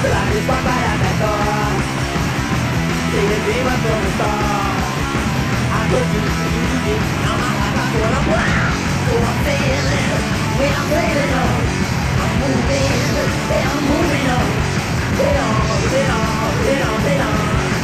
Lágrimas para a menor. See the demon from the start. I put you now my life I put up wow. So I'm feeling when I'm feeling up. I'm moving, yeah, I'm moving up. Get on, get on, get on, get on.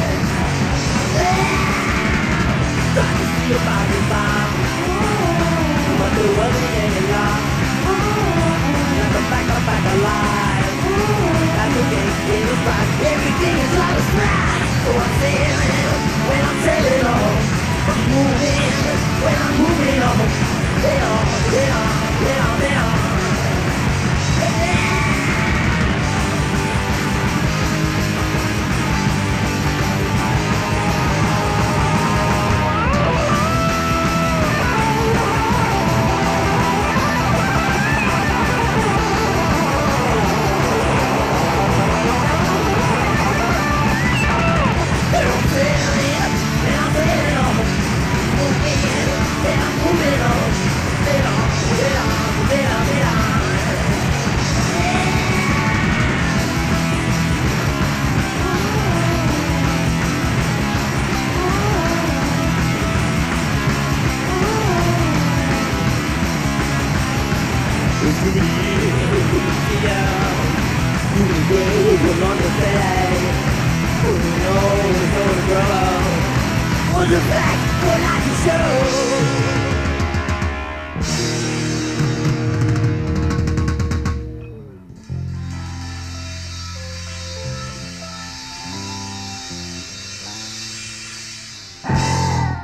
Trying to see if I can find but there wasn't any love. And I'm back alive. That's okay, it is right. Everything is like a smash. So I'm sailing when I'm sailing on. I'm moving when I'm moving on. Get on, get on, get on, get on. The fact what I can show.